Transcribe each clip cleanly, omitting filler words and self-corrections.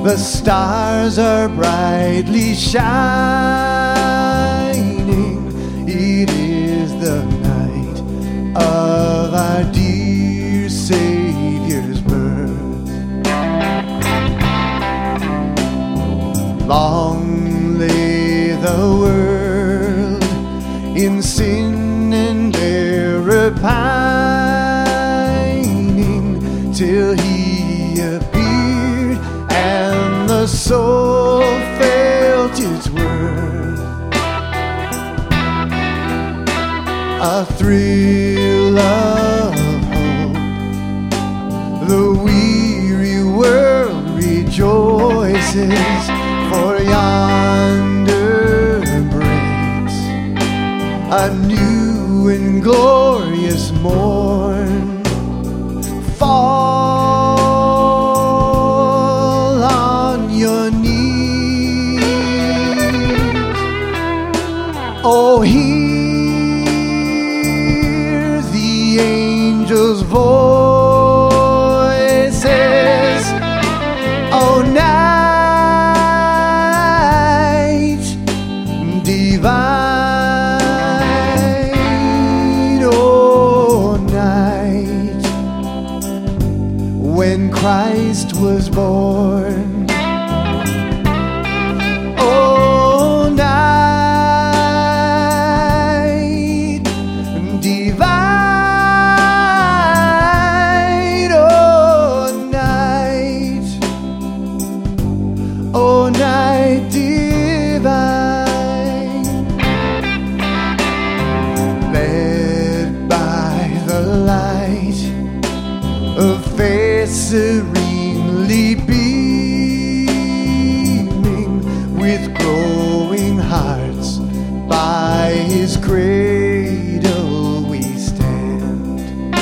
The stars are brightly shining. It is the night of our dear Savior's birth. Long lay the world in sin and error pining, till he appeared and the soul felt its worth. A thrill of hope, the weary world rejoices, for yonder breaks a new and glorious morn. Fall on your knees, oh, hear the angels' voices, oh, night divine, oh, night when Christ was born. Oh, night divine, oh, night, oh, night divine, led by the light of faith serenely beaming, with glowing hearts by his cradle we stand.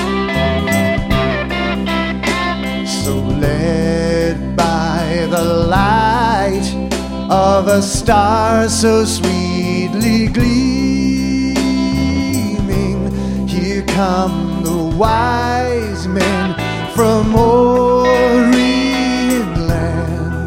So led by the light of a star so sweetly gleaming, here come the wise men from Orient land.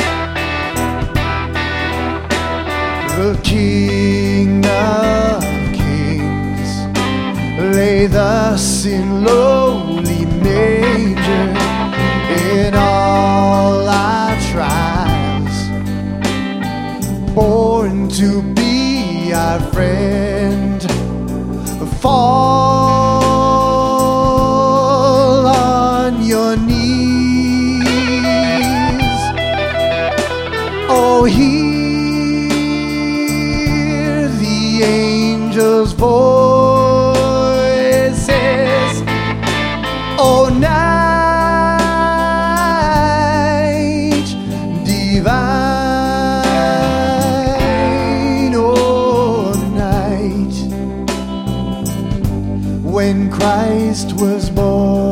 The King of Kings lay thus in lowly manger. In all our trials, born to be our friend. Fall on your knees, oh, hear the angels' voices, oh, night divine, oh, night when Christ was born.